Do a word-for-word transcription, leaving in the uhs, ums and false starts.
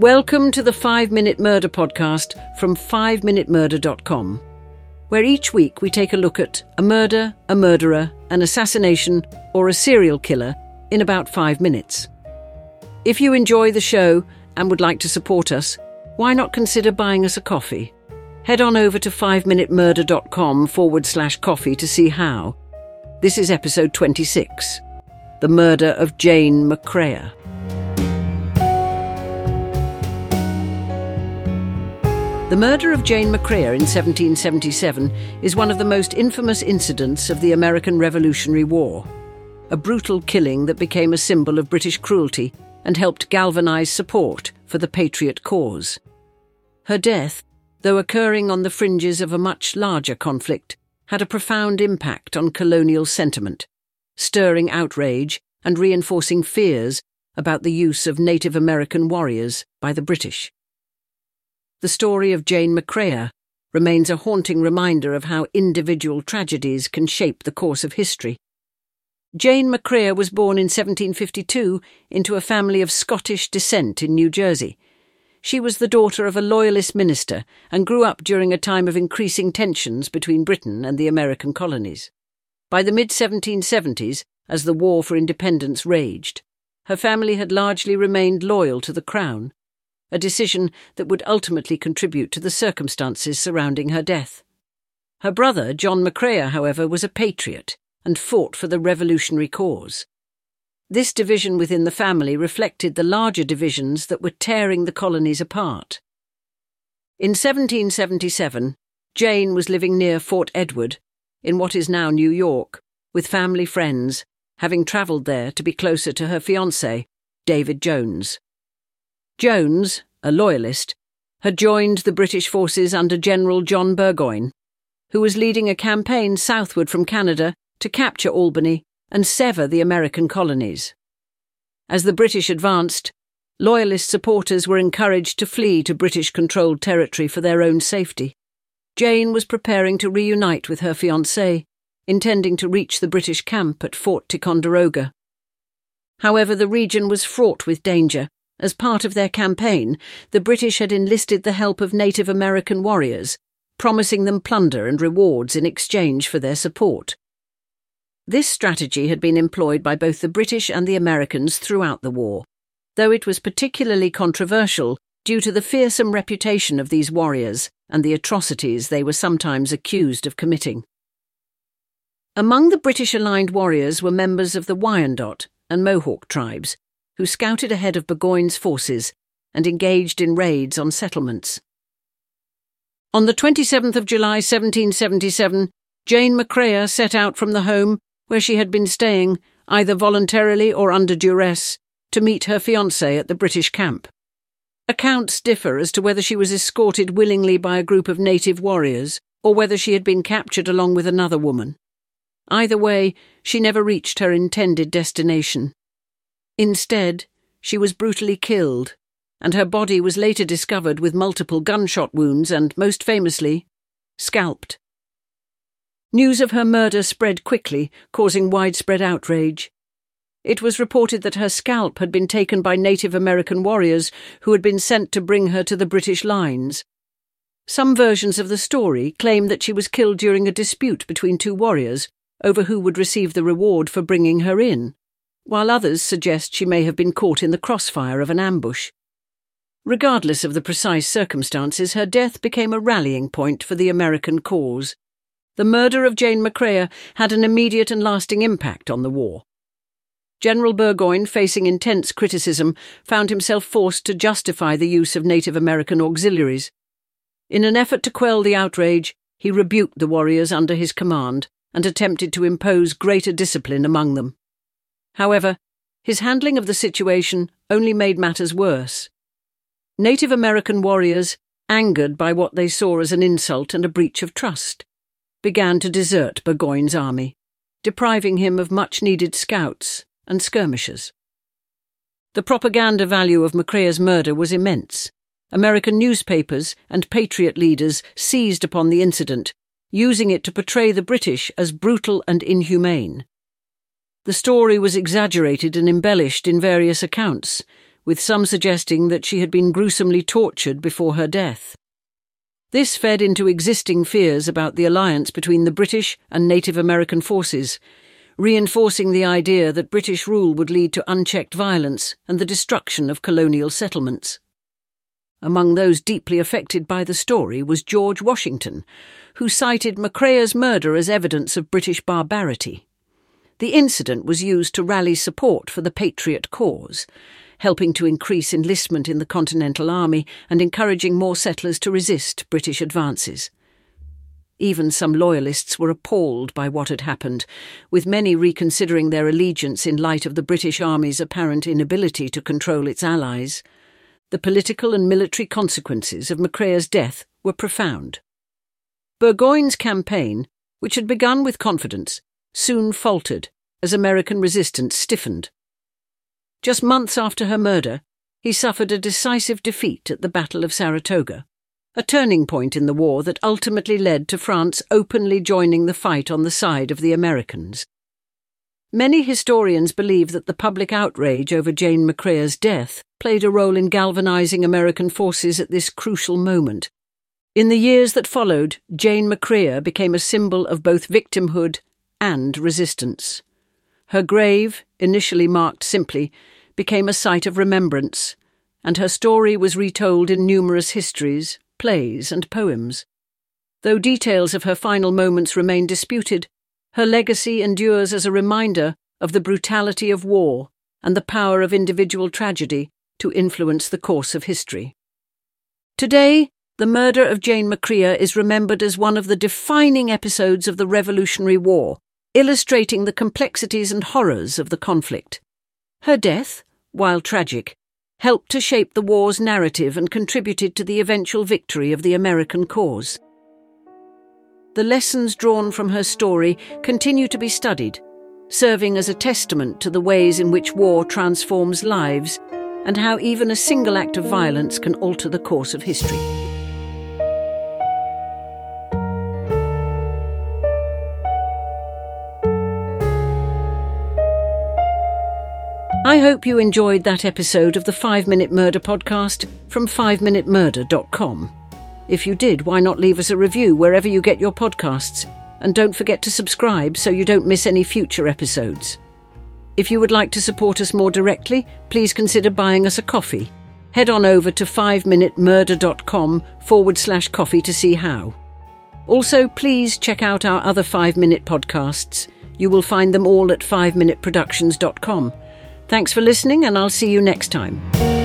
Welcome to the five minute Murder podcast from five minute murder dot com, where each week we take a look at a murder, a murderer, an assassination, or a serial killer in about five minutes. If you enjoy the show and would like to support us, why not consider buying us a coffee? Head on over to five minute murder dot com forward slash coffee to see how. This is episode twenty-six, The Murder of Jane McCrayer. The murder of Jane McCrayer in seventeen seventy-seven is one of the most infamous incidents of the American Revolutionary War, a brutal killing that became a symbol of British cruelty and helped galvanise support for the Patriot cause. Her death, though occurring on the fringes of a much larger conflict, had a profound impact on colonial sentiment, stirring outrage and reinforcing fears about the use of Native American warriors by the British. The story of Jane McCrayer remains a haunting reminder of how individual tragedies can shape the course of history. Jane McCrayer was born in seventeen fifty-two into a family of Scottish descent in New Jersey. She was the daughter of a loyalist minister and grew up during a time of increasing tensions between Britain and the American colonies. By the mid seventeen seventies, as the War for Independence raged, her family had largely remained loyal to the Crown, a decision that would ultimately contribute to the circumstances surrounding her death. Her brother, John McCrayer, however, was a patriot and fought for the revolutionary cause. This division within the family reflected the larger divisions that were tearing the colonies apart. In seventeen seventy-seven, Jane was living near Fort Edward, in what is now New York, with family friends, having travelled there to be closer to her fiancé, David Jones. Jones, a loyalist, had joined the British forces under General John Burgoyne, who was leading a campaign southward from Canada to capture Albany and sever the American colonies. As the British advanced, Loyalist supporters were encouraged to flee to British-controlled territory for their own safety. Jane was preparing to reunite with her fiancé, intending to reach the British camp at Fort Ticonderoga. However, the region was fraught with danger. As part of their campaign, the British had enlisted the help of Native American warriors, promising them plunder and rewards in exchange for their support. This strategy had been employed by both the British and the Americans throughout the war, though it was particularly controversial due to the fearsome reputation of these warriors and the atrocities they were sometimes accused of committing. Among the British-aligned warriors were members of the Wyandot and Mohawk tribes, who scouted ahead of Burgoyne's forces and engaged in raids on settlements. On the twenty-seventh of July seventeen seventy-seven, Jane McCrayer set out from the home where she had been staying, either voluntarily or under duress, to meet her fiancé at the British camp. Accounts differ as to whether she was escorted willingly by a group of native warriors or whether she had been captured along with another woman. Either way, she never reached her intended destination. Instead, she was brutally killed, and her body was later discovered with multiple gunshot wounds and, most famously, scalped. News of her murder spread quickly, causing widespread outrage. It was reported that her scalp had been taken by Native American warriors who had been sent to bring her to the British lines. Some versions of the story claim that she was killed during a dispute between two warriors over who would receive the reward for bringing her in, while others suggest she may have been caught in the crossfire of an ambush. Regardless of the precise circumstances, her death became a rallying point for the American cause. The murder of Jane McCrayer had an immediate and lasting impact on the war. General Burgoyne, facing intense criticism, found himself forced to justify the use of Native American auxiliaries. In an effort to quell the outrage, he rebuked the warriors under his command and attempted to impose greater discipline among them. However, his handling of the situation only made matters worse. Native American warriors, angered by what they saw as an insult and a breach of trust, began to desert Burgoyne's army, depriving him of much-needed scouts and skirmishers. The propaganda value of McCrayer's murder was immense. American newspapers and patriot leaders seized upon the incident, using it to portray the British as brutal and inhumane. The story was exaggerated and embellished in various accounts, with some suggesting that she had been gruesomely tortured before her death. This fed into existing fears about the alliance between the British and Native American forces, reinforcing the idea that British rule would lead to unchecked violence and the destruction of colonial settlements. Among those deeply affected by the story was George Washington, who cited Macraer's murder as evidence of British barbarity. The incident was used to rally support for the Patriot cause, helping to increase enlistment in the Continental Army and encouraging more settlers to resist British advances. Even some loyalists were appalled by what had happened, with many reconsidering their allegiance in light of the British Army's apparent inability to control its allies. The political and military consequences of Macraer's death were profound. Burgoyne's campaign, which had begun with confidence, soon faltered as American resistance stiffened. Just months after her murder, he suffered a decisive defeat at the Battle of Saratoga, a turning point in the war that ultimately led to France openly joining the fight on the side of the Americans. Many historians believe that the public outrage over Jane Macraer's death played a role in galvanizing American forces at this crucial moment. In the years that followed, Jane Macraer became a symbol of both victimhood and resistance. Her grave, initially marked simply, became a site of remembrance, and her story was retold in numerous histories, plays and poems. Though details of her final moments remain disputed, her legacy endures as a reminder of the brutality of war and the power of individual tragedy to influence the course of history. Today, the murder of Jane Macraer is remembered as one of the defining episodes of the Revolutionary War, illustrating the complexities and horrors of the conflict. Her death, while tragic, helped to shape the war's narrative and contributed to the eventual victory of the American cause. The lessons drawn from her story continue to be studied, serving as a testament to the ways in which war transforms lives and how even a single act of violence can alter the course of history. I hope you enjoyed that episode of the five minute Murder podcast from five minute murder dot com. If you did, why not leave us a review wherever you get your podcasts? And don't forget to subscribe so you don't miss any future episodes. If you would like to support us more directly, please consider buying us a coffee. Head on over to five minute murder dot com forward slash coffee to see how. Also, please check out our other five minute podcasts. You will find them all at five minute productions dot com. Thanks for listening, and I'll see you next time.